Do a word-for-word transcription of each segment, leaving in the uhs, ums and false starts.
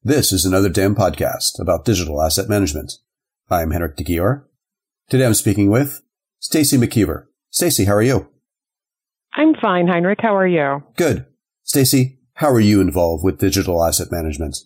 This is another D A M podcast about digital asset management. I'm Henrik de Gior. Today I'm speaking with Stacy McKeever. Stacy, how are you? I'm fine, Heinrich. How are you? Good. Stacy, how are you involved with digital asset management?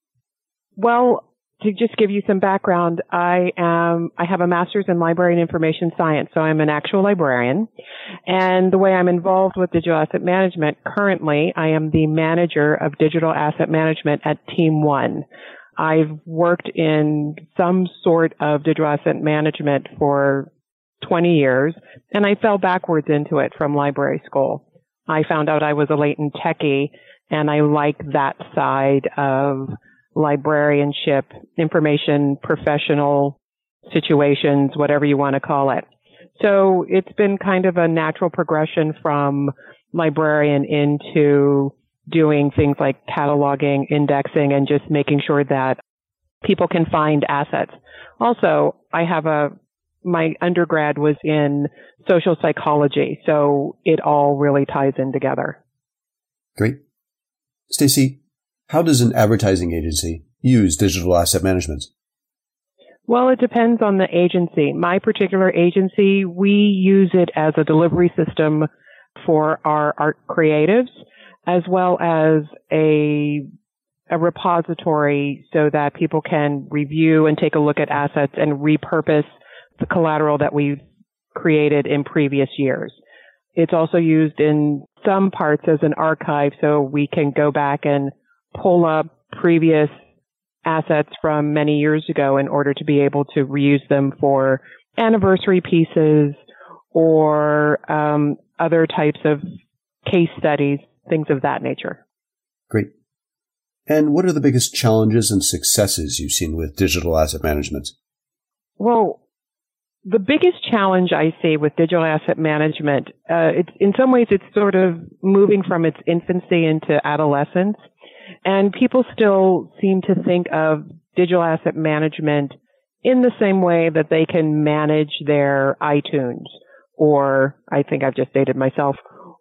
Well, to just give you some background, I am, I have a master's in library and information science, so I'm an actual librarian. And the way I'm involved with digital asset management, currently, I am the manager of digital asset management at Team One. I've worked in some sort of digital asset management for twenty years, and I fell backwards into it from library school. I found out I was a latent techie, and I like that side of librarianship, information, professional situations, whatever you want to call it. So it's been kind of a natural progression from librarian into doing things like cataloging, indexing, and just making sure that people can find assets. Also, I have a, my undergrad was in social psychology, so it all really ties in together. Great. Stacy, how does an advertising agency use digital asset management? Well, it depends on the agency. My particular agency, we use it as a delivery system for our art creatives, as well as a, a repository so that people can review and take a look at assets and repurpose the collateral that we've created in previous years. It's also used in some parts as an archive so we can go back and pull up previous assets from many years ago in order to be able to reuse them for anniversary pieces or um, other types of case studies, things of that nature. Great. And what are the biggest challenges and successes you've seen with digital asset management? Well, the biggest challenge I see with digital asset management, uh, it's, in some ways it's sort of moving from its infancy into adolescence. And people still seem to think of digital asset management in the same way that they can manage their iTunes, or I think I've just dated myself,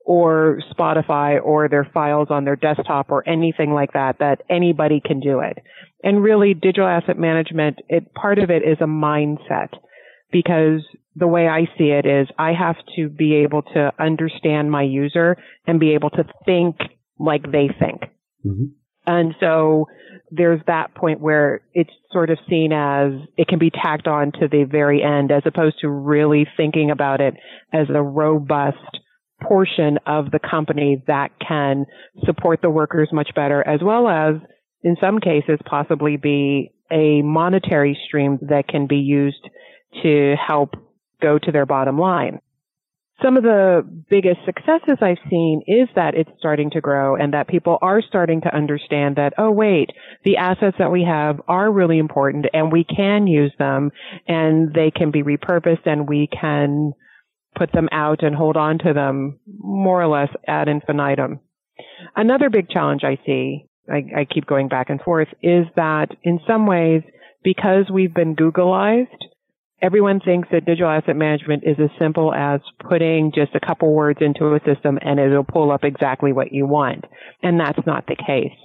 or Spotify, or their files on their desktop, or anything like that, that anybody can do it. And really, digital asset management, it, part of it is a mindset, because the way I see it is I have to be able to understand my user and be able to think like they think. Mm-hmm. And so there's that point where it's sort of seen as it can be tacked on to the very end, as opposed to really thinking about it as a robust portion of the company that can support the workers much better, as well as in some cases possibly be a monetary stream that can be used to help go to their bottom line. Some of the biggest successes I've seen is that it's starting to grow and that people are starting to understand that, oh, wait, the assets that we have are really important and we can use them and they can be repurposed and we can put them out and hold on to them more or less ad infinitum. Another big challenge I see, I, I keep going back and forth, is that in some ways, because we've been Googleized, everyone thinks that digital asset management is as simple as putting just a couple words into a system and it'll pull up exactly what you want. And that's not the case.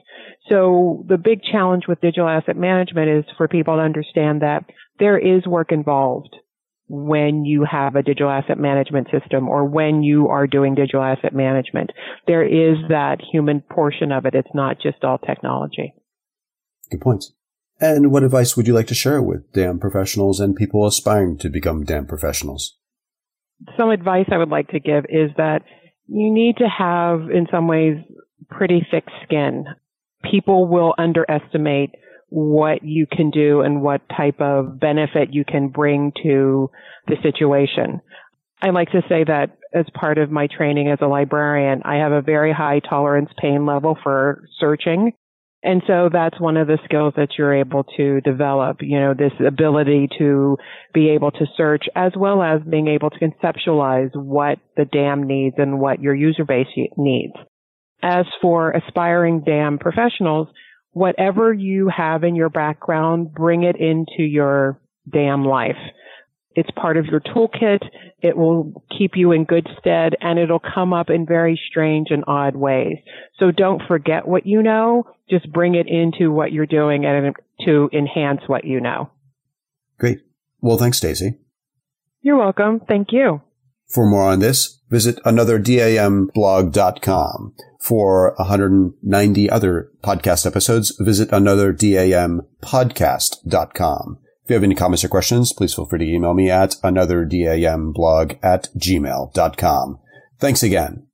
So the big challenge with digital asset management is for people to understand that there is work involved when you have a digital asset management system or when you are doing digital asset management. There is that human portion of it. It's not just all technology. Good point. And what advice would you like to share with D A M professionals and people aspiring to become D A M professionals? Some advice I would like to give is that you need to have, in some ways, pretty thick skin. People will underestimate what you can do and what type of benefit you can bring to the situation. I like to say that as part of my training as a librarian, I have a very high tolerance pain level for searching. And so that's one of the skills that you're able to develop, you know, this ability to be able to search as well as being able to conceptualize what the D A M needs and what your user base needs. As for aspiring D A M professionals, whatever you have in your background, bring it into your D A M life. It's part of your toolkit. It will keep you in good stead, and it'll come up in very strange and odd ways. So don't forget what you know. Just bring it into what you're doing and to enhance what you know. Great. Well, thanks, Stacey. You're welcome. Thank you. For more on this, visit another dam blog dot com. For one hundred ninety other podcast episodes, visit another dam podcast dot com. If you have any comments or questions, please feel free to email me at another dam blog at gmail dot com. Thanks again.